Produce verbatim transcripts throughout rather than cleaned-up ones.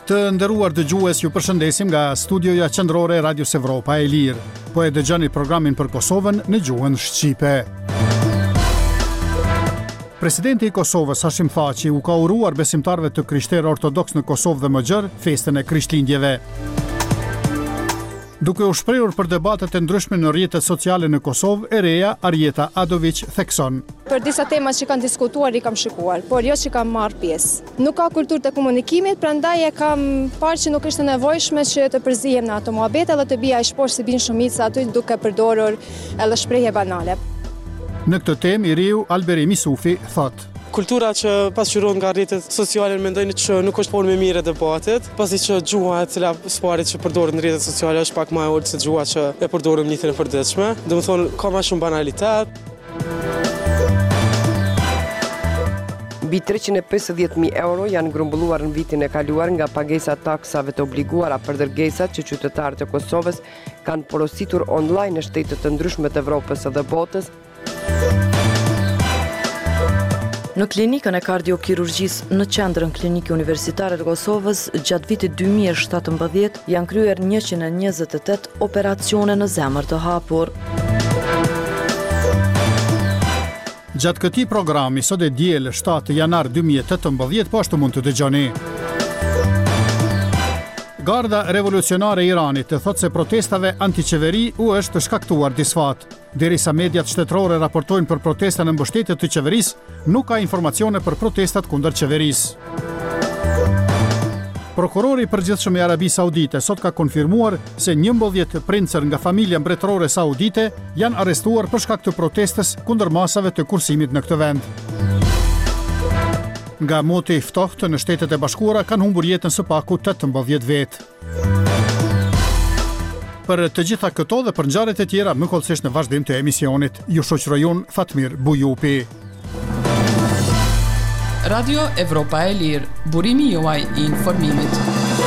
Të nderuar dëgjues, ju përshëndesim nga studioja qendrore e Radios Evropa e Lirë. Po e dëgjoni programin për Kosovën në gjuhën shqipe. Presidenti i Kosovës Hashim Thaçi u ka uruar besimtarëve të krishterë ortodoks në Kosovë dhe më gjerë festën e Krishtlindjeve. Duke u shprehur për debatet e ndryshme në rrjetet sociale në Kosovë, e reja Arjeta Adović thekson: Për disa tema që kanë diskutuar i kam shikuar, por jo që kam marrë pjesë. Nuk ka kulturë të komunikimit, prandaj e kam parë që nuk është e nevojshme që të përzihem në ato muhabete dhe të bija i shposh si bin shumica aty duke përdorur edhe shprehje banale. Në këtë temë, i riu Alberi Misufi thotë: Kultura që pasqyrohet nga rrjetet sociale mendojnë që nuk është formë e mirë e debatit, pasi që gjuha e cila sparet që përdoret në rrjetet sociale është pak më e ulët se gjuha që e përdorim në jetën e përditshme. Domethënë ka më shumë banalitet. Mbi treqind e pesëdhjetë mijë euro janë grumbulluar në vitin e kaluar nga pagesa taksave të obliguara për dërgesat që qytetarët e Kosovës kanë porositur online në shtete të ndryshme të Evropës dhe botës. Në klinikën e kardiokirurgjisë në qendrën klinike universitare të Kosovës, gjatë vitit dy mijë e shtatëmbëdhjetë janë kryer njëqind e njëzet e tetë operacione në zemër të hapur. Gjatë këtij programi, sot e diel shtatë janar dy mijë e tetëmbëdhjetë, po ashtu mund të dëgjoni. Garda revolucionare e Iranit të thotë se protestave antiqeveri u është shkaktuar disfat. Derisa mediat shtetërore raportojnë për protesta në mbështetje të qeverisë, nuk ka informacione për protestat kundër qeverisë. Prokurori i përgjithshëm i Arabisë Saudite sot ka konfirmuar se njëmbëdhjetë princër nga familja mbretërore saudite janë arrestuar për shkak të protestës kundër masave të kursimit në këtë vend. Nga moti i ftohtë në Shtetet e Bashkuara kanë humbur jetën së paku tetëmbëdhjetë vetë. Për të gjitha këto dhe për ngjarjet e tjera, më kollësisht në vazhdim të emisionit, ju shoqëroj unë Fatmir Bujupi. Radio Evropa e Lirë, burimi juaj i informimit.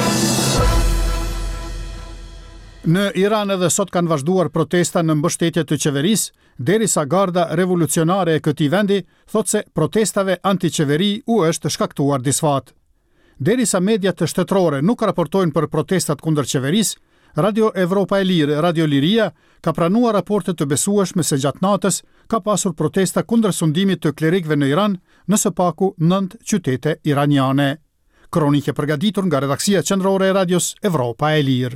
Në Iran edhe sot kanë vazhduar protesta në mbështetje të qeverisë, derisa Garda revolucionare e këtij vendi thotë se protestave antiqeveri u është shkaktuar disfat. Derisa mediat të shtetërore nuk raportojnë për protestat kundër qeverisë, Radio Evropa e Lirë, Radio Liria, ka pranuar raporte të besueshme se gjatë natës ka pasur protesta kundër sundimit të klerikëve në Iran në së paku nëntë qytete iraniane. Kronike përgatitur nga redaksia qendrore e Radios Evropa e Lirë.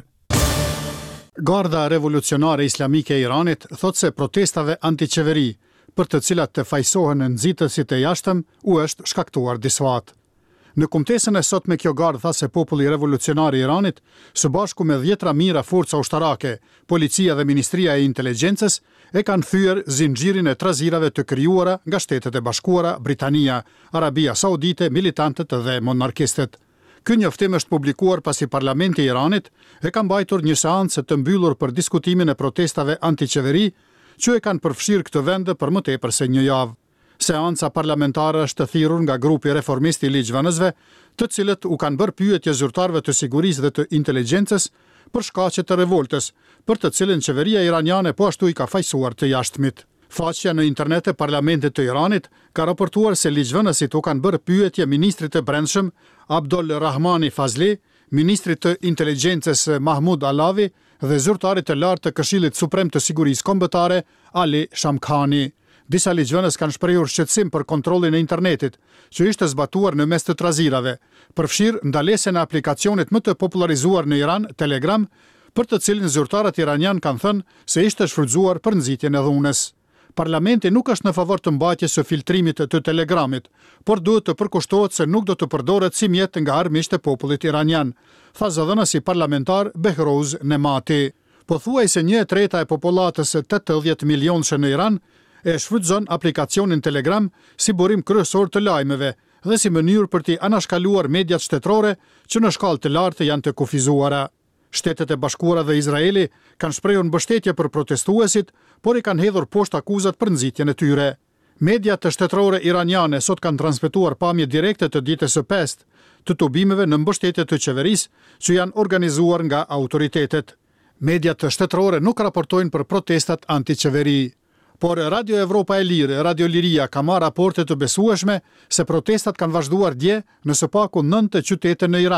Garda revolucionare islamike e Iranit thotë se protestave antiqeveri, për të cilat të fajsohen nxitësit e jashtëm, u është shkaktuar disfat. Në kumtesën e sot me kjo gardë tha se populli revolucionar i Iranit, së bashku me dhjetra mijëra forca ushtarake, policia dhe Ministria e Inteligjencës, e kanë thyer zinxhirin e trazirave të krijuara nga Shtetet e Bashkuara, Britania, Arabia Saudite, militantët dhe monarkistët. Ky njoftim është publikuar pasi Parlamenti i Iranit e ka mbajtur një seancë të mbyllur për diskutimin e protestave antiqeveri, që e kanë përfshirë këtë vend për më tepër se një javë. Seanca parlamentare është thirrur nga grupi reformist i ligjvënësve, të cilët u kanë bërë pyetje zyrtarëve të sigurisë dhe të inteligjencës për shkaqe të revoltës, për të cilën qeveria iraniane po ashtu i ka fajsuar të jashtëmit. Faqja në internet e Parlamentit të Iranit ka raportuar se ligjvënësit u kanë bërë pyetje ministrit të brendshëm Abdol Rahmani Fazli, ministrit të inteligjencës Mahmud Alavi dhe zyrtarit të lartë të Këshillit Suprem të Sigurisë Kombëtare Ali Shamkhani. Disa ligjvënës kanë shprehur shqetësim për kontrollin e internetit, që ishte zbatuar në mes të trazirave, përfshirë ndalesën e aplikacionit më të popularizuar në Iran, Telegram, për të cilin zyrtarët iranian kanë thënë se ishte shfrytzuar për nxitjen e dhunës. Parlamenti nuk është në favor të mbajtjes së filtrimit të Telegramit, por duhet të përkushtohet se nuk do të përdoret si mjet nga armiqtë e popullit iranian, tha zëdhënësi parlamentar Behrouz Nemati. Pothuajse një e treta e popullatës së tetëdhjetë milionëshe në Iran e shfrytëzon aplikacionin Telegram si burim kryesor të lajmeve dhe si mënyrë për t'i anashkaluar mediat shtetërore që në shkallë të lartë janë të kufizuara. Shtetet e Bashkuara dhe Izraeli kanë shprehur mbështetje për protestuesit, por i kanë hedhur poshtë akuzat për nxitjen e tyre. Mediat të shtetërore iraniane sot kanë transmetuar pamje direkte të ditës së pestë të tubimeve në mbështetje të qeverisë që janë organizuar nga autoritetet. Mediat të shtetërore nuk raportojnë për protestat antiqeveri. Por Radio Evropa e Lirë, Radio Liria ka marrë raporte të besueshme se protestat kanë vazhduar dje në së paku nëntë qytete në Iran,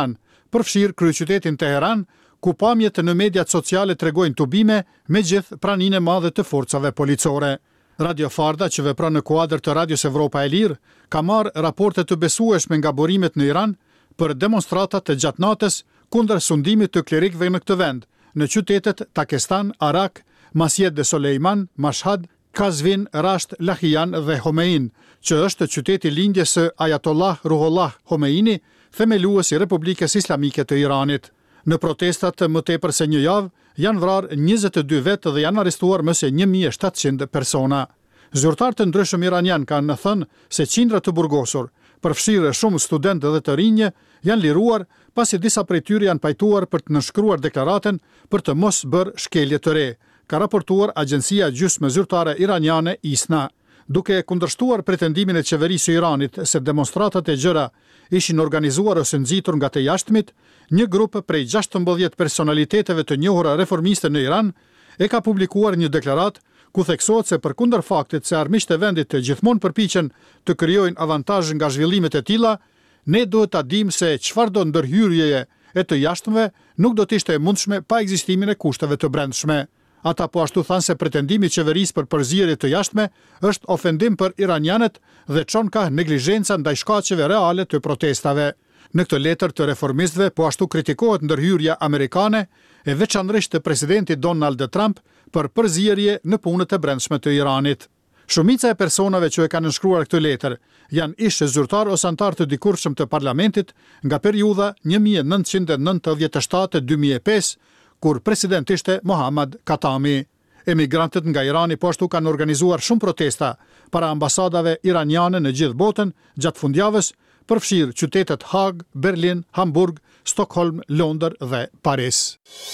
përfshirë kryeqytetin Teheran, ku pamjet në mediat sociale tregojnë tubime me gjithë praninë e madhe të forcave policore. Radio Farda, që vepron në kuadër të Radios Evropa e Lirë, ka marrë raporte të besueshme nga burimet në Iran për demonstratat të gjatë natës kundër sundimit të klerikëve në këtë vend, në qytetet Takestan, Arak, Masjed de Soleiman, Mashhad, Kazvin, Rasht, Lahijan dhe Homein, që është qyteti lindjes së Ayatollah Ruhollah Homeini, themeluesi i Republikës Islamike të Iranit. Në protestat më tepër se një javë, janë vrarë njëzet e dy vetë dhe janë arrestuar më se një mijë e shtatëqind persona. Zyrtar të ndryshëm iranian kanë thënë se qindra të burgosur, përfshirë shumë studentë dhe të rinje, janë liruar pasi disa prej tyre janë pajtuar për të nënshkruar deklaratën për të mos bërë shkelje të re, ka raportuar agjencia gjysmë zyrtare iraniane ISNA. Duke kundërshtuar pretendimin e qeverisë së Iranit se demonstratat e gjëra ishin organizuar ose nxitur nga të jashtëmit, një grup prej gjashtëmbëdhjetë personaliteteve të njohura reformiste në Iran e ka publikuar një deklarat ku theksohet se përkundër faktit se armiqtë e vendit të gjithmonë përpiqen të krijojnë avantazh nga zhvillimet e tilla, ne duhet ta dimë se çfarëdo ndërhyrjeje e të jashtëmve nuk do të ishte e mundshme pa ekzistimin e kushteve të brendshme. Ata po ashtu thanë se pretendimi i qeverisë për përzierje të jashtme është ofendim për iranianët dhe çon ka neglizhenca ndaj shkaqeve reale të protestave. Në këtë letër të reformistëve po ashtu kritikohet ndërhyrja amerikane e veçanërisht të presidentit Donald Trump për përzierje në punët e brendshme të Iranit. Shumica e personave që e kanë nënshkruar këtë letër janë ish zyrtar ose antar të dikurshëm të parlamentit nga periudha një mijë e nëntëqind e nëntëdhjetë e shtatë deri në dy mijë e pesë, kur president ishte Mohammad Khatami. Emigrantët nga Irani po ashtu kanë organizuar shumë protesta para ambasadave iraniane në gjithë botën gjatë fundjavës, përfshirë qytetet Hag, Berlin, Hamburg, Stockholm, Londër dhe Paris.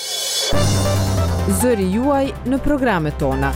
Zëri juaj në programet tona.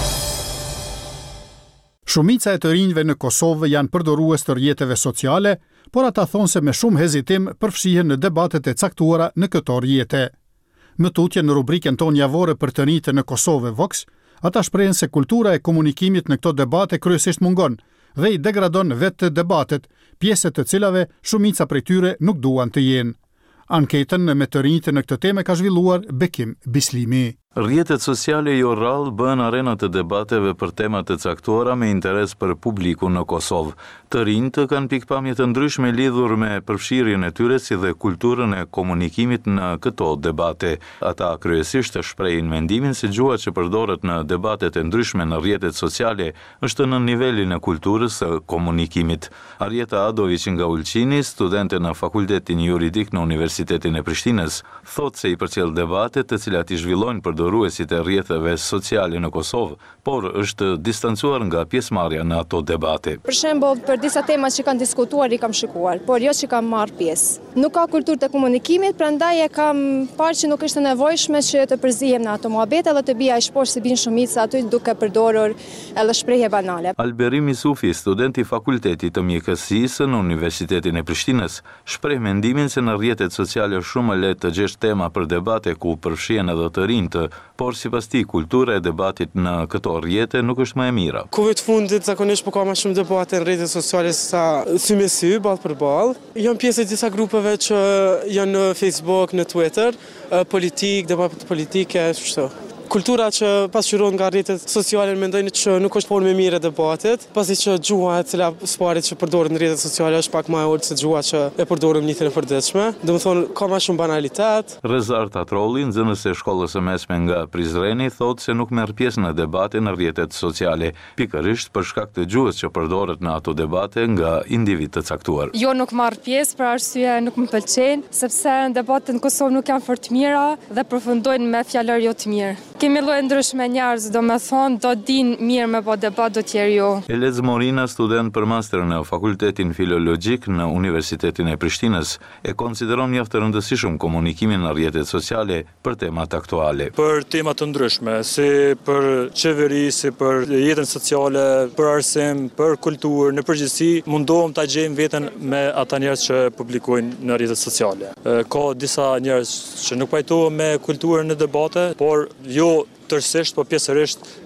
Shumica e të rinjve në Kosovë janë përdorues të rrjeteve sociale, por ata thonë se me shumë hezitim përfshihen në debatet e caktuara në këto rrjete. Më tutje në rubrikën tonë javore për të rinjtë në Kosovë Vox, ata shprehen se kultura e komunikimit në këto debate kryesisht mungon dhe i degradon vetë debatet, pjesë të cilave shumica prej tyre nuk duan të jenë. Anketën me të rinjtë në këtë temë ka zhvilluar Bekim Bislimi. Rrjetet sociale jo rrallë bën arena të debateve për tema të caktuara me interes për publikun në Kosovë. Të rinjtë kanë pikpamje të ndryshme lidhur me përfshirjen e tyre si dhe kulturën e komunikimit në këto debate. Ata kryesisht shprehin mendimin se gjuha që përdoret në debatet e ndryshme në rrjetet sociale është në nivelin e kulturës së komunikimit. Arjeta Adović nga Ulqini, studente në Fakultetin Juridik në Universitetin e Prishtinës, thotë se i përcjell debate të cilat i zhvillojnë për përdoruesit e rrjeteve sociale në Kosovë, por është distancuar nga pjesëmarrja në ato debate. Për shembull, për disa tema që kanë diskutuar i kam shikuar, por jo që kam marrë pjesë. Nuk ka kulturë të komunikimit, prandaj e kam parë që nuk është nevojshme që të përzihem në ato muhabete dhe të bija aq poshtë si bin shumica aty duke përdorur edhe shprehje banale. Alberim Isufi, student i Fakultetit të Mjekësisë në Universitetin e Prishtinës, shpreh mendimin se në rrjetet sociale shumë lehtë të gjesh tema për debate ku përfshihen edhe të rinjtë, por sipas tij kultura e debatit në këto rrjete nuk është më e mira. Kohëve të fundit zakonisht po ka më shumë debate në rrjetet sociale se sa sy me sy, ballë për ballë. Jam pjesë e disa grupeve që janë në Facebook, në Twitter, politik, debate politike, kështu. Kultura që pasqyrohet nga rrjetet sociale mendojnë që nuk është formë e mirë e debatit, pasi që gjuha e cila sparet që përdoret në rrjetet sociale është pak më e ulët se gjuha që e përdorim në jetën e përditshme. Domethënë ka më shumë banalitet. Rezar Tatrolli, nxënës e shkollës së mesme nga Prizreni, thotë se nuk merr pjesë në debate në rrjetet sociale, pikërisht për shkak të gjuhës që përdoret në ato debate nga individ të caktuar. Jo, nuk marr pjesë për arsye nuk më pëlqen, sepse debatet në Kosovë nuk janë fort të mira dhe përfundojnë me fjalë jo të mirë. Kemi lloje ndryshme njerëz, do me thonë, do din mirë me po debat, do tjerë jo. Elez Morina, student për master në Fakultetin Filologjik në Universitetin e Prishtinës, e konsideron mjaft të rëndësishëm komunikimin në rrjetet sociale për temat aktuale. Për temat të ndryshme, si për qeveri, si për jetën sociale, për arsim, për kulturë, në përgjithësi, mundohem ta gjejmë veten me ata njerëz që publikojnë në rrjetet sociale. Ka disa njerëz që nuk pajtohen me kulturën në debate, por jo tërësisht, po pjesërisht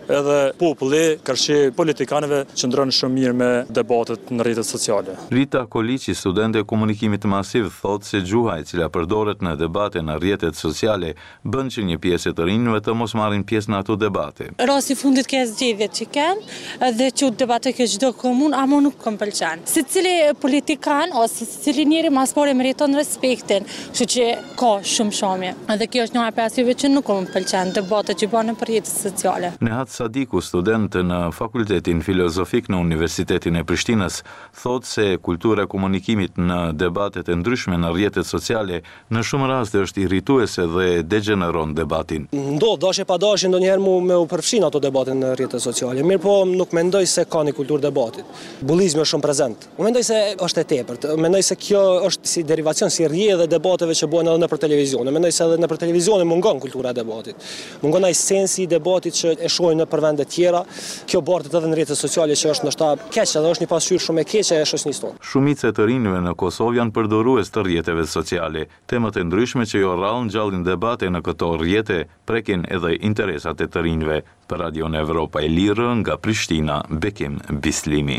edhe populli, kërshi politikanëve qëndron shumë mirë me debatet në rrjetet sociale. Rita Koliqi, studente e komunikimit masiv, thotë se gjuha e cila përdoret në debate në rrjetet sociale bën që një pjesë të rinjve të mos marrin pjesë në ato debate. Rasti fundit ke zgjedhjet që kanë dhe që debate ke çdo komun, ama nuk më pëlqen. Secili politikan ose secili njeri mas pore meriton respektin, kështu që ka shumë shamje. Edhe kjo është një nga arsye që nuk më pëlqen debatet që bëhen në rrjetet sociale. Nehat Sadiku, student në Fakultetin Filozofik në Universitetin e Prishtinës, thotë se kultura e komunikimit në debatet e ndryshme në rrjetet sociale në shumë raste është irrituese dhe degeneron debatin. Ndo, dashje pa dashje ndonjëherë mu me u përfshin ato debatin në rrjetet sociale. Mirë po nuk mendoj se ka një kulturë debatit. Bullizmi është shumë prezent. Unë mendoj se është e tepërt. Mendoj se kjo është si derivacion, si rrjedhë e debateve që bëhen edhe nëpër televizion. Mendoj se edhe nëpër televizion mungon kultura e debatit. Mungon ai sensi i debatit që e shohin në vende tjera. Kjo bartet edhe në rrjetet sociale që është ndoshta keq, edhe është një pasqyrë shumë e keqe e shoqënisë tonë. Shumica e të rinjve në Kosovë janë përdorues të rrjeteve sociale. Temat e ndryshme që jo rrallë ngjallin debate në këto rrjete prekin edhe interesat e të rinjve. Për Radion Evropa e Lirë nga Prishtina, Bekim Bislimi.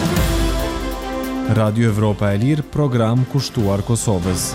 Radio Evropa e Lirë, program kushtuar Kosovës.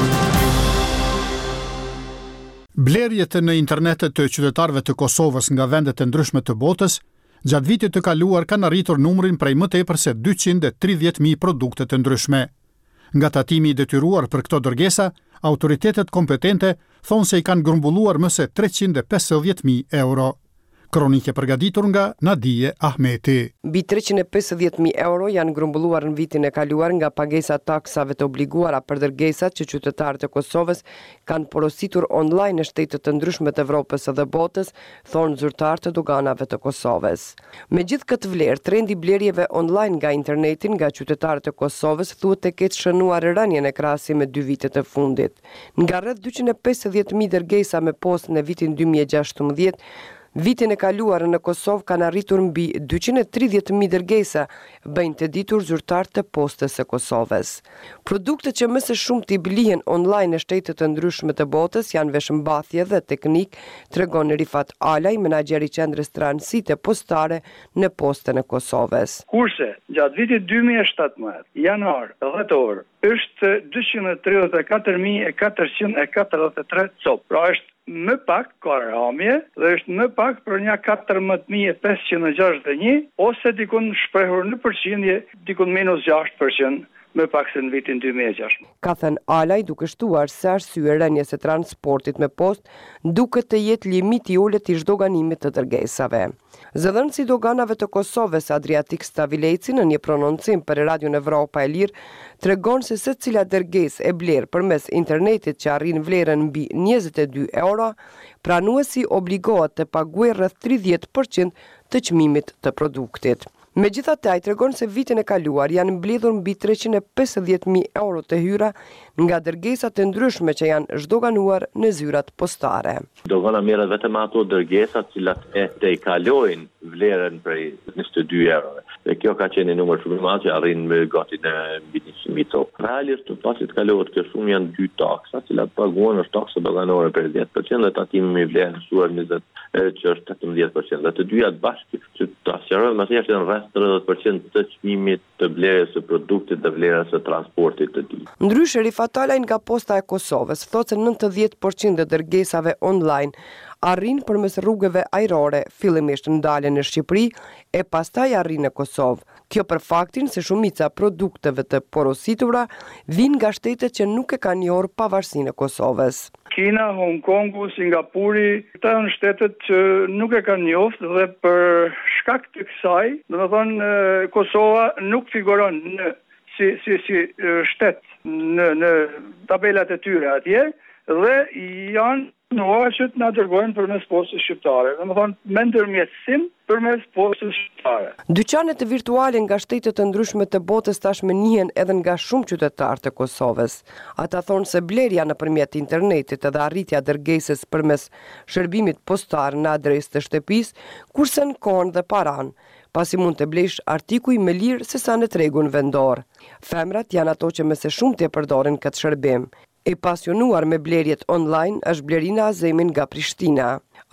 Blerjet në internet të qytetarëve të Kosovës nga vendet e ndryshme të botës, gjatë vitit të kaluar kanë arritur numrin prej më tepër se dyqind e tridhjetë mijë produkte të ndryshme. Nga tatimi i detyruar për këto dërgesa, autoritetet kompetente thonë se i kanë grumbulluar më se treqind e pesëdhjetë mijë euro. Kronike përgatitur nga Nadije Ahmeti. Mbi treqind e pesëdhjetë mijë euro janë grumbulluar në vitin e kaluar nga pagesa taksave të obliguara për dërgesat që qytetarët e Kosovës kanë porositur online në shtete të ndryshme të Evropës dhe botës, thonë zyrtarë të doganave të Kosovës. Me gjithë këtë vlerë, trendi blerjeve online nga internetin nga qytetarët e Kosovës thuhet të ketë shënuar rënien e krahasim me dy vitet e fundit. Nga rreth dyqind e pesëdhjetë mijë dërgesa me postë në vitin dy mijë e gjashtëmbëdhjetë, vitin e kaluar në Kosovë kanë arritur mbi dyqind e tridhjetë mijë dërgesa, bëjnë të ditur zyrtarët të postës së Kosovës. Produktet që më së shumti blihen online në shtete të ndryshme të botës janë veshmbathje dhe teknik, tregon Rifat Alaj, menaxher i qendrës tranzite postare në Postën e Kosovës. Kurse gjatë vitit dy mijë e shtatëmbëdhjetë, janar dhjetor, është dyqind e tridhjetë e katër mijë e katërqind e katërdhjetë e tre copë. Pra është më pak ka ramje dhe është më pak për një katërmbëdhjetë mijë e pesëqind e gjashtëdhjetë e një ose dikun shprehur në përqindje dikun minus gjashtë përqind më pak se në vitin dy mijë e gjashtëdhjetë. Ka thënë Alaj, duke shtuar se arsye rënies së transportit me postë duket të jetë limiti i ulët i zhdoganimit të dërgesave. Zëdhënësi i doganave të Kosovës Adriatik Stavileci në një prononcim për Radion Evropa e Lirë tregon se secila dërgesë e blerë përmes internetit që arrin vlerën mbi njëzet e dy euro, pranuesi obligohet të paguajë rreth tridhjetë përqind të çmimit të produktit. Megjithatë, ai tregon se vitin e kaluar janë mbledhur mbi treqind e pesëdhjetë mijë euro të hyra nga dërgesa të ndryshme që janë zhdoganuar në zyrat postare. Dogana merret vetëm ato dërgesa të cilat e tejkalojnë vlerën prej njëzet e dy euro. Dhe kjo ka qenë një numër shumë i madh që arrin me gati në mbi njëqind mijë copë. Realisht pasi të kalohet kjo shumë janë dy taksa, të cilat paguhen është taksa doganore për dhjetë përqind dhe tatimi me vlerë mësuar njëzet që është tetëmbëdhjetë përqind. Dhe të dyja bashkë që ta sqarojmë më së janë rreth tridhjetë përqind të çmimit të blerjes së produktit dhe vlerës së transportit të tij. Ndryshe, Rifat Alaj nga Posta e Kosovës thotë se nëntëdhjetë përqind të dërgesave online arrin përmes rrugëve ajrore, fillimisht ndalen në Shqipëri e pastaj arrin në Kosovë. Kjo për faktin se shumica produkteve të porositura vijnë nga shtetet që nuk e kanë njohur pavarësinë e Kosovës. Kina, Hong Kongu, Singapuri, këta janë shtetet që nuk e kanë njohur dhe për shkak të kësaj, domethënë Kosova nuk figuron në si si si shtet në në tabelat e tyre atje dhe janë Noa që të na dërgojnë përmes postës shqiptare. Domethënë me ndërmjetësim përmes postës shqiptare. Dyqanet virtuale nga shtetet të ndryshme të botës tashmë njihen edhe nga shumë qytetarë të Kosovës. Ata thonë se blerja nëpërmjet internetit edhe arritja dërgesës përmes shërbimit postar në adresë të shtëpisë kursen kohën dhe paran, pasi mund të blesh artikuj me lirë se sa në tregun vendor. Femrat janë ato që më së shumti e përdorin këtë shërbim. E pasionuar me blerjet online është Blerina Azemin nga Prishtina.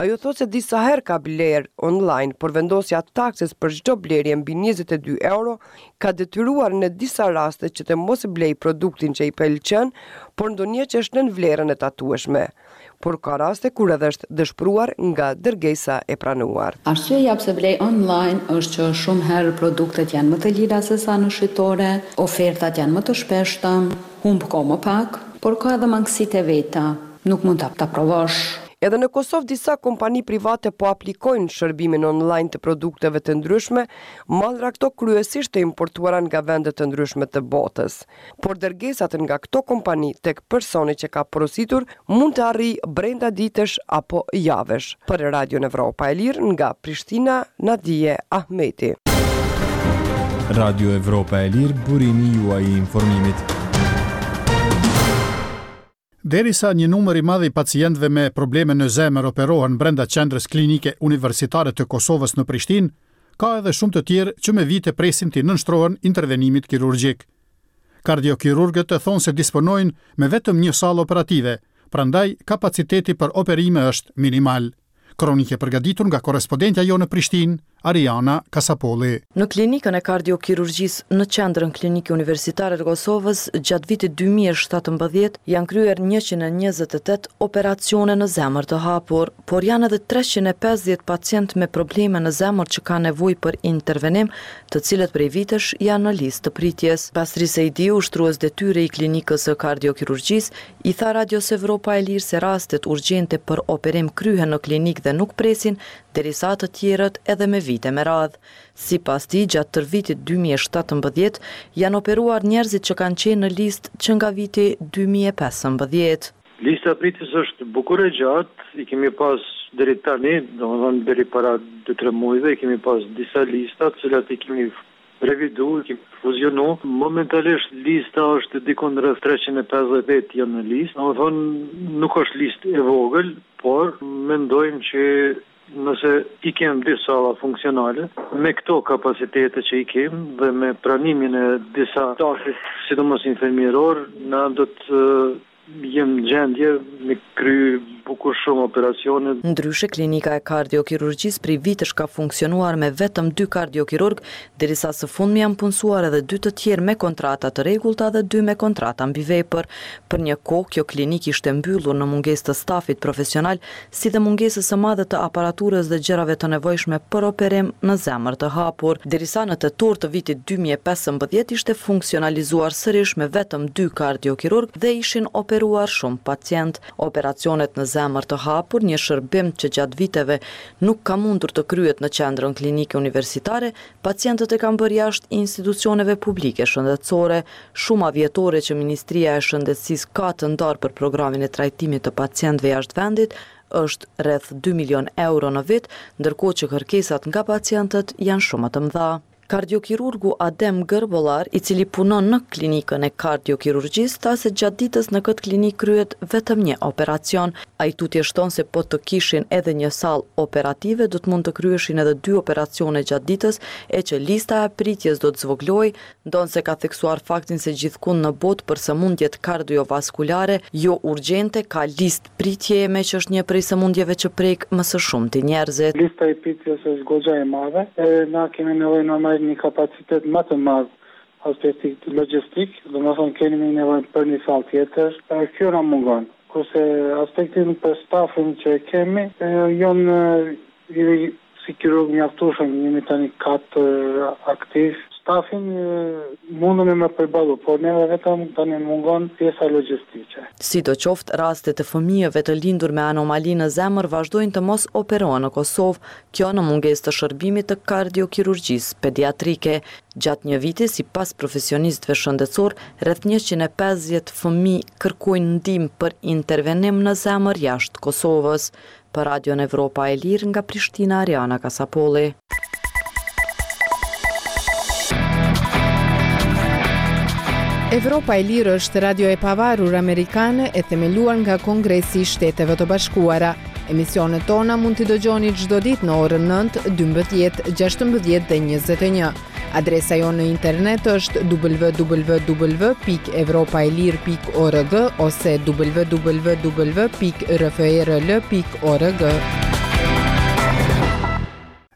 Ajo thot se disa herë ka blerë online, por vendosja takses për çdo blerje mbi njëzet e dy euro ka detyruar në disa raste që të mos blej produktin që i pëlqen, por ndonjë që është nën vlerën e tatueshme. Por ka raste kur edhe është dëshpëruar nga dërgesa e pranuar. Arsyeja pse blej online është që shumë herë produktet janë më të lira se sa në shitore, ofertat janë më të shpeshta, humb kohë më pak, por ka edhe mangësitë e veta, nuk mund ta provosh. Edhe në Kosovë disa kompani private po aplikojnë shërbimin online të produkteve të ndryshme, mallra këto kryesisht të importuara nga vende të ndryshme të botës. Por dërgesat nga këto kompani tek personi që ka porositur mund të arrijë brenda ditësh apo javësh. Për Radio Evropa e Lirë nga Prishtina, Nadije Ahmeti. Radio Evropa e Lirë, burimi juaj i informimit. Derisa një numër i madh i pacientëve me probleme në zemër operohen brenda qendrës klinike universitare të Kosovës në Prishtinë, ka edhe shumë të tjerë që me vite presin të nënshtrohen intervenimit kirurgjik. Kardiokirurgët e thonë se disponojnë me vetëm një salë operative, prandaj kapaciteti për operime është minimal. Kronike përgatitur nga korrespondentja jo në Prishtinë, Ariana Kasapolli. Në klinikën e kardiokirurgjisë në qendrën klinike universitare të Kosovës, gjatë vitit dy mijë e shtatëmbëdhjetë janë kryer njëqind e njëzet e tetë operacione në zemër të hapur, por janë edhe treqind e pesëdhjetë pacientë me probleme në zemër që kanë nevojë për intervenim, të cilët prej vitesh janë në listë të pritjes. Pastri Sejdiu, ushtrues detyre i klinikës së kardiokirurgjisë, i tha Radios Evropa e Lirë se rastet urgjente për operim kryhen në klinikë dhe nuk presin, derisa të tjerët edhe me vite me radhë. Sipas tij, gjatë tër vitit dy mijë e shtatëmbëdhjetë janë operuar njerëzit që kanë qenë në listë që nga viti dy mijë e pesëmbëdhjetë. Lista e pritjes është bukur e gjatë, i kemi pas deri tani, domethënë deri para dy tre muajve, i kemi pas disa lista, të cilat i kemi revidu, i kemi fuzionu. Momentalisht lista është dikon rreth treqind e pesëdhjetë janë në listë. Domethënë nuk është listë e vogël, por mendojmë që nëse i kem disa sala funksionale, me këto kapacitete që i kem dhe me pranimin e disa stafit, sidomos infermieror, na do të jem gjendje me kry bukur shumë operacione. Ndryshe, klinika e kardiokirurgjisë prej vitesh ka funksionuar me vetëm dy kardiokirurg, derisa së fundmi janë punësuar edhe dy të tjerë me kontrata të rregullta dhe dy me kontrata mbivepër. Për një kohë kjo klinikë ishte mbyllur në mungesë të stafit profesional, si dhe mungesës së madhe të aparaturës dhe gjërave të nevojshme për operim në zemër të hapur, derisa në tetor të vitit dy mijë e pesëmbëdhjetë ishte funksionalizuar sërish me vetëm dy kardiokirurg dhe ishin operuar shumë pacient. Operacionet në zemër të hapur, një shërbim që gjatë viteve nuk ka mundur të kryhet në qendrën klinike universitare, pacientët e kanë bërë jashtë institucioneve publike shëndetësore. Shuma vjetore që Ministria e Shëndetësisë ka të ndarë për programin e trajtimit të pacientëve jashtë vendit është rreth dy milion euro në vit, ndërkohë që kërkesat nga pacientët janë shumë të mëdha. Kardiokirurgu Adem Gërbollar, i cili punon në klinikën e kardiokirurgjisë, tha se gjatë ditës në këtë klinikë kryhet vetëm një operacion. Ai tutje shton se po të kishin edhe një sallë operative, do të mund të kryeshin edhe dy operacione gjatë ditës, e që lista e pritjes do të zvoglojë, ndonse ka theksuar faktin se gjithkund në botë për sëmundjet kardiovaskulare jo urgjente ka listë pritje, me që është një prej sëmundjeve që prek më së shumti njerëzit. Lista e pritjes është goxha e madhe, e na kemi nevojë normal një kapacitet më të madh aspektit logjistik, do të thonë kemi nevojë për një sallë tjetër, kjo na mungon. Kurse aspektin për stafin që kemi, janë si kirurg mjaftueshëm, jemi tani katër aktiv. Stafin mundemi me përballu, por neve vetëm tani mungon pjesa logjistike. Sidoqoftë, rastet e fëmijëve të lindur me anomali në zemër vazhdojnë të mos operohen në Kosovë, kjo në mungesë të shërbimit të kardiokirurgjisë pediatrike. Gjatë një viti, sipas profesionistëve shëndetësor, rreth njëqind e pesëdhjetë fëmijë kërkojnë ndihmë për intervenim në zemër jashtë Kosovës. Për Radio Evropa e Lirë nga Prishtina, Ariana Kasapolli. Evropa e Lirë është radio e pavarur amerikane e themeluar nga Kongresi i Shteteve të Bashkuara. Emisionet tona mund t'i dëgjoni çdo ditë në orën nëntë, dymbëdhjetë, gjashtëmbëdhjetë dhe njëzet e një. Adresa jo në internet është w w w pikë evropaelir pikë org ose w w w pikë r f e r l pikë org.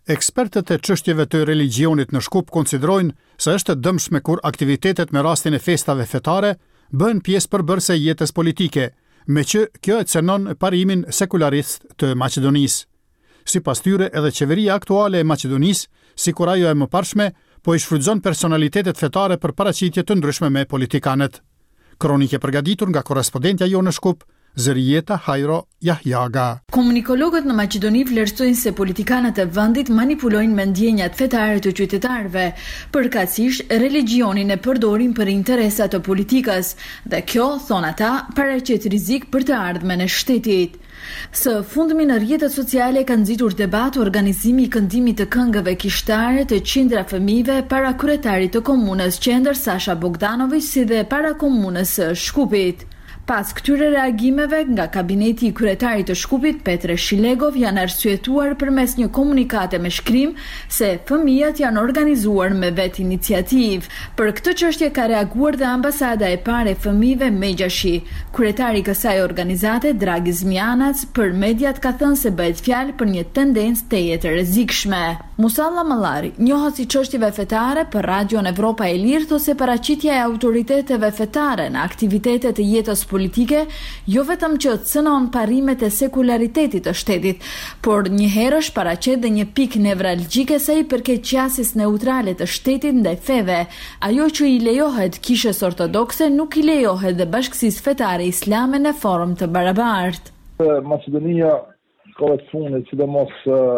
Ekspertët e çështjeve të religionit në Shkup konsiderojnë se është dëmshme kur aktivitetet me rastin e festave fetare bën pjesë përbërëse e jetës politike, me që kjo e cënon parimin sekularist të Maqedonisë. Sipas tyre, edhe qeveria aktuale e Maqedonisë, sikur ajo e mëparshme, po i shfrytëzon personalitetet fetare për paraqitje të ndryshme me politikanët. Kronike përgatitur nga korrespondentja jo në Shkup, Zërijeta Hajro Jahjaga. Komunikologët në Maqedoni vlerësojnë se politikanët e vendit manipulojnë me ndjenjat fetare të qytetarëve, përkatësisht religionin e përdorin për interesa të politikës, dhe kjo, thon ata, paraqet rrezik për të ardhmen e shtetit. Së fundmi në rrjetet sociale ka nxitur debat organizimi i këndimit të këngëve kishtare të qindra fëmijëve para kryetarit të komunës Qendër Sasha Bogdanović si dhe para komunës së Shkupit. Pas këtyre reagimeve nga kabineti i kryetarit të Shkupit, Petre Shilegov, janë arsyetuar përmes një komunikate me shkrim se fëmijët janë organizuar me vetë iniciativë. Për këtë çështje ka reaguar dhe ambasada e parë e fëmijëve Megjashi. Kryetari i kësaj organizate, Dragi Zmianac, për mediat ka thënë se bëhet fjalë për një tendencë tejet e rrezikshme. Musalla Mallari, njohës i çështjeve fetare për Radion Evropa e Lirë, thosë se paraqitja e autoriteteve fetare në aktivitetet e jetës politike jo vetëm që cënon parimet e sekularitetit të shtetit, por njëherësh paraqet dhe një pikë nevralgjike sa i përket qasjes neutrale të shtetit ndaj feve. Ajo që i lejohet kishës ortodokse nuk i lejohet dhe bashkësisë fetare islame në formë të barabartë. Maqedonia ka funit, sidomos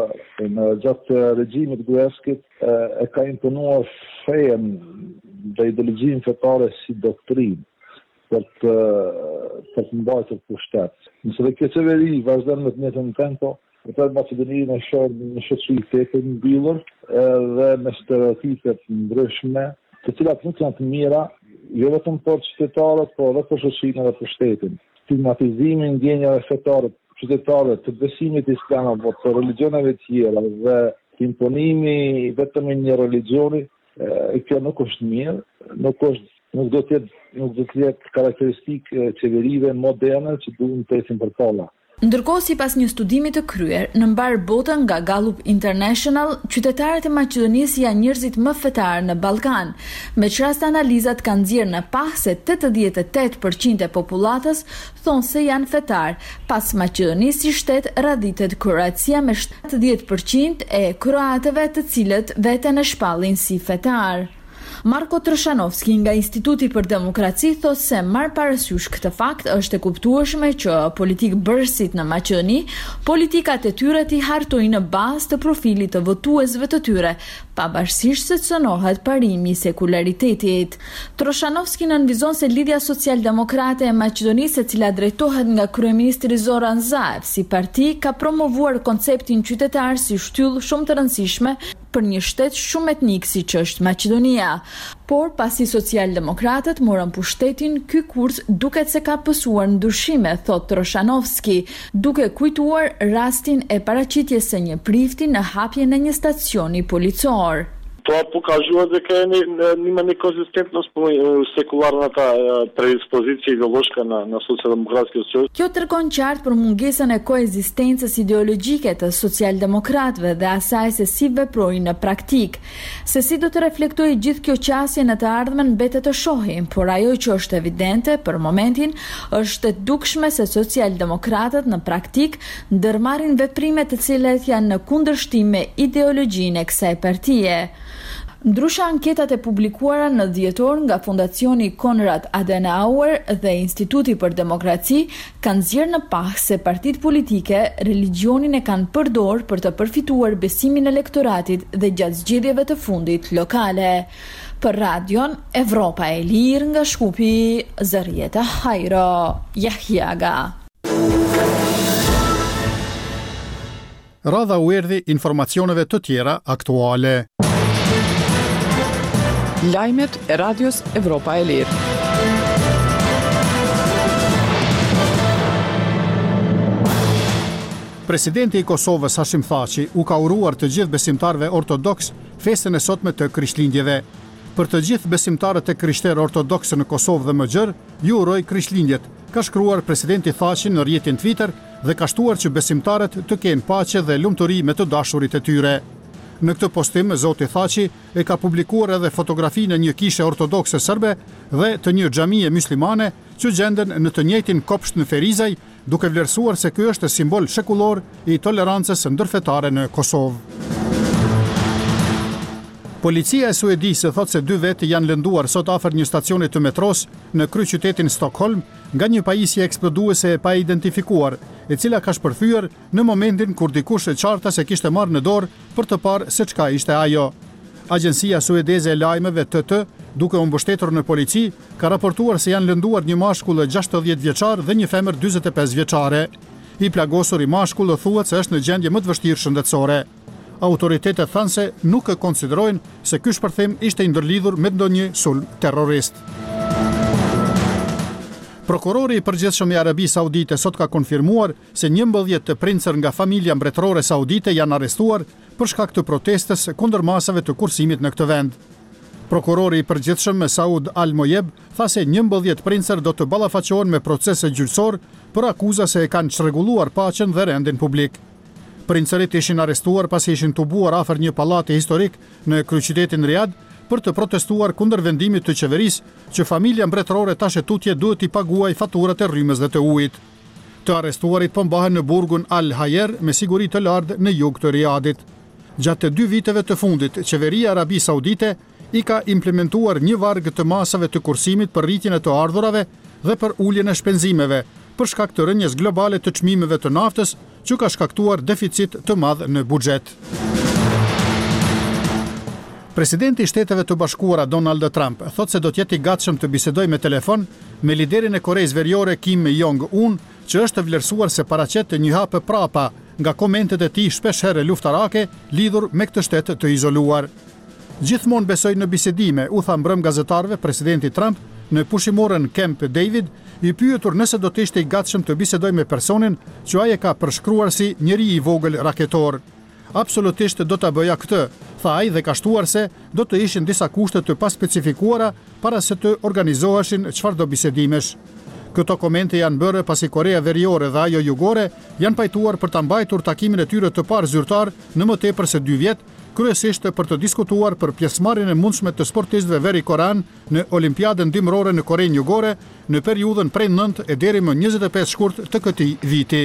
në gjatë regjimit Gruevskit, e ka imponuar fejen dhe ideologjinë fetare si doktrinë për të, për të mbajtur pushtet. Nëse dhe kjo qeveri vazhdon me të njëjtën tempo, atëherë Maqedonia në shoqëri në shoqëri të mbyllur dhe me stereotipe të ndryshme, të cilat nuk janë të mira, jo vetëm për qytetarët, por edhe për shoqërinë dhe për shtetin. Stigmatizimi i ndjenjave fetare qytetarëve të besimit islam apo të religioneve tjera dhe imponimi vetëm i një religioni, e kjo nuk është mirë, nuk është nuk do të jetë nuk do të jetë karakteristikë qeverive moderne që duhen të ecin përpara. Ndërkohë, sipas një studimi të kryer në mbar botën nga Gallup International, qytetarët e Maqedonisë janë njerëzit më fetar në Ballkan, me çrast analizat kanë nxjerrë në pah se tetëdhjetë e tetë përqind e popullatës thonë se janë fetar. Pas Maqedonisë si shtet radhitet Kroacia me shtatëdhjetë përqind e kroatëve të cilët veten e shpallin si fetar. Marko Troshanovski nga Instituti për Demokraci thosë se marr parasysh këtë fakt është e kuptueshme që politikë bërësit në Maqedoni, politikat e tyre t'i hartojnë në bazë të profilit të votuesve të tyre, pavarësisht se cënohet parimi i sekularitetit. Troshanovski nënvizon se lidhja socialdemokrate e Maqedonisë, e cila drejtohet nga kryeministri Zoran Zaev, si parti ka promovuar konceptin qytetar si shtyllë shumë të rëndësishme për një shtet shumë etnik si që është Maqedonia. Por pasi socialdemokratët morën pushtetin, ky kurs duket se ka pësuar ndryshime, thot Troshanovski, duke kujtuar rastin e paraqitjes së një prifti në hapjen e një stacioni policor. Това показва дека има неконзистентност по секуларната предиспозиција идеолошка на, на социјалдемократскиот сојуз. Kjo tregon qartë për mungesën e koezistencës ideologjike të socialdemokratëve dhe asaj se si veprojnë në praktik. Se si do të reflektojë gjithë kjo qasje në të ardhmen mbetet të shohim, por ajo që është evidente për momentin është e dukshme se socialdemokratët në praktik ndërmarrin veprime të cilat janë në kundërshtim me ideologjinë e kësaj partie. Ndryshe anketat e publikuara në dhjetor nga Fondacioni Konrad Adenauer dhe Instituti për Demokraci kanë nxjerrë në pah se partitë politike religionin e kanë përdor për të përfituar besimin e elektoratit dhe gjatë zgjedhjeve të fundit lokale. Për Radion Evropa e Lirë nga Shkupi, Zërijeta Hajro Jahjaga. Radha u erdhi informacioneve të tjera aktuale. Lajmet e Radios Evropa e Lirë. Presidenti i Kosovës Hashim Thaçi u ka uruar të gjithë besimtarëve ortodoks festën e sotme të Krishtlindjeve. Për të gjithë besimtarët e krishterë ortodokse në Kosovë dhe më gjërë, ju uroj Krishtlindjet, ka shkruar presidenti Thaçi në rrjetin Twitter dhe ka shtuar që besimtarët të kenë paqe dhe lumturi me të dashurit e tyre. Në këtë postim, zoti Thaçi e ka publikuar edhe fotografinë e një kishe ortodokse serbe dhe të një xhamie myslimane që gjenden në të njëjtin kopsht në Ferizaj, duke vlerësuar se ky është simbol shekullor i tolerancës ndërfetare në Kosovë. Policia e Suedisë thotë se dy vetë janë lënduar sot afër një stacioni të metros në kryeqytetin Stockholm nga një pajisje eksploduese e pa identifikuar, e cila ka shpërthyer në momentin kur dikush e qarta se kishte marrë në dorë për të parë se çka ishte ajo. Agjencia suedeze e lajmeve T T, duke u mbështetur në polici, ka raportuar se janë lënduar një mashkull gjashtëdhjetë vjeçar dhe një femër dyzet e pesë vjeçare. I plagosur i mashkull thuhet se është në gjendje më të vështirë shëndetësore. Autoritetet thanë se nuk e konsiderojnë se ky shpërthim ishte i ndërlidhur me ndonjë sulm terrorist. Prokurori i përgjithshëm i Arabisë Saudite sot ka konfirmuar se njëmbëdhjetë të princër nga familja mbretërore saudite janë arrestuar për shkak të protestës kundër masave të kursimit në këtë vend. Prokurori i përgjithshëm Saud Al-Moyeb tha se njëmbëdhjetë princër do të ballafaqohen me procese gjyqësor për akuza se e kanë çrregulluar paqen dhe rendin publik. Princërit ishin arrestuar pasi ishin tubuar afër një pallati historik në kryeqytetin Riyadh për të protestuar kundër vendimit të qeverisë që familja mbretërore tash e tutje duhet i paguajë faturat e rrymës dhe të ujit. Të arrestuarit po mbahen në burgun Al Hayer me siguri të lartë në jug të Riyadhit. Gjatë të dy viteve të fundit, qeveria e Arabisë Saudite i ka implementuar një varg të masave të kursimit për rritjen e të ardhurave dhe për uljen e shpenzimeve, për shkak të rënjes globale të çmimeve të naftës, që ka shkaktuar deficit të madh në buxhet. Presidenti i Shteteve të Bashkuara Donald Trump thotë se do të jetë i gatshëm të bisedojë me telefon me liderin e Koreas Veriore Kim Jong-un, që është vlerësuar se paraqet një hap prapa nga komentet e tij shpeshherë luftarake lidhur me këtë shtet të izoluar. Gjithmonë besoj në bisedime, u tha mbrëm gazetarëve presidenti Trump në pushimorën Camp David, i pyetur nëse do të ishte i gatshëm të bisedoj me personin që ai e ka përshkruar si njeri i vogël raketor. Absolutisht do ta bëja këtë, tha ai dhe ka shtuar se do të ishin disa kushte të paspecifikuara para se të organizoheshin çfarëdo bisedimesh. Këto komente janë bërë pasi Korea Veriore dhe ajo Jugore janë pajtuar për ta mbajtur takimin e tyre të parë zyrtar në më tepër se dy vjet, kryesisht për të diskutuar për pjesëmarrjen e mundshme të sportistëve verikoran në Olimpiadën dimrore në Korenë Jugore në periudhën prej nëntë e deri më njëzet e pesë shkurt të këtij viti.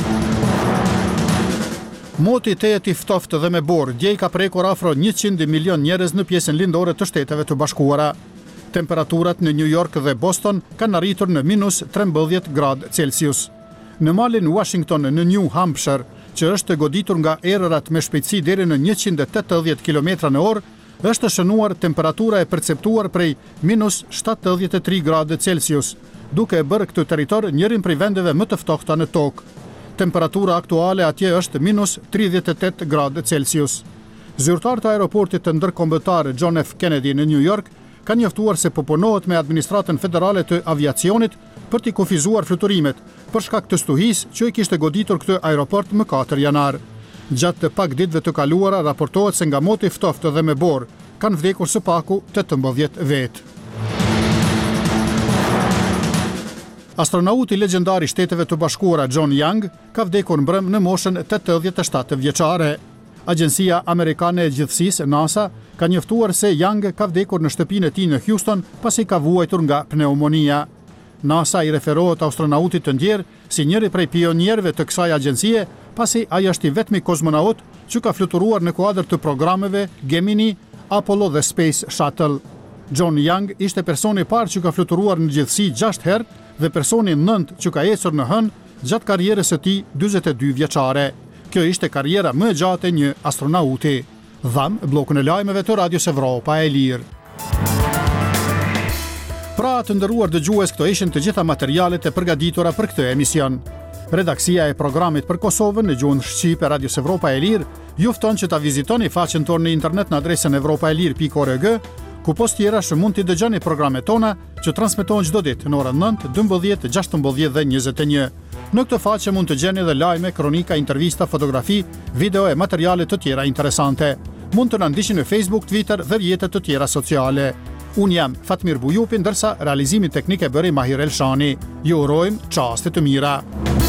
Moti tejet i ftoftë dhe me borë, djej ka prekur afro njëqind milion njerëz në pjesën lindore të Shteteve të Bashkuara. Temperaturat në New York dhe Boston kanë arritur në minus trembëdhjetë gradë Celsius. Në malin Washington në New Hampshire, që është goditur nga erërat me shpejtësi deri në njëqind e tetëdhjetë kilometra në orë, është shënuar temperatura e perceptuar prej minus shtatëdhjetë e tre gradë Celsius, duke e bërë këtë territor njërin prej vendeve më të ftohta në tokë. Temperatura aktuale atje është minus tridhjetë e tetë gradë Celsius. Zyrtar të aeroportit të ndërkombëtar John F. Kennedy në New York ka njoftuar se po punohet me administratën federale të aviacionit për t'i kufizuar fluturimet, për shkak të stuhisë që i kishte goditur këtë aeroport më katër janar. Gjatë të pak ditëve të kaluara raportohet se nga moti ftoftë dhe me borë kanë vdekur së paku tetëmbëdhjetë vetë. Astronauti legjendar i Shteteve të Bashkuara John Young ka vdekur mbrëm në moshën tetëdhjetë e shtatë vjeçare. Agjencia Amerikane e Gjithësisë NASA ka njoftuar se Young ka vdekur në shtëpinë e tij në Houston pasi ka vuajtur nga pneumonia. NASA i referohet astronautit të ndjer si njëri prej pionierëve të kësaj agjencie, pasi ai është i vetmi kozmonaut që ka fluturuar në kuadër të programeve Gemini, Apollo dhe Space Shuttle. John Young ishte personi i parë që ka fluturuar në gjithësi gjashtë herë dhe personi i nëntë që ka ecur në hënë gjatë karrierës së tij dyzet e dy vjeçare. Kjo ishte karriera më e gjatë e një astronauti. Dham bllokun e lajmeve të Radios Evropa e Lirë. Pra të nderuar dëgjues, këto ishin të gjitha materialet e përgatitura për këtë emision. Redaksia e programit për Kosovën në gjuhën shqipe Radios Evropa e Lirë ju fton që ta vizitoni faqen tonë në internet në adresën evropaelir pikë org, ku post tjera që mund t'i dëgjoni programet tona që transmetohen çdo ditë në orën nëntë, dymbëdhjetë, gjashtëmbëdhjetë dhe njëzet e një. Në këtë faqe mund të gjeni edhe lajme, kronika, intervista, fotografi, video e materiale të tjera interesante. Mund të na ndiqni në Facebook, Twitter dhe rrjetet të tjera sociale. Unë jam Fatmir Bujupi, ndërsa realizimin teknik e bëri Mahir Elshani. Ju urojmë çaste të mira.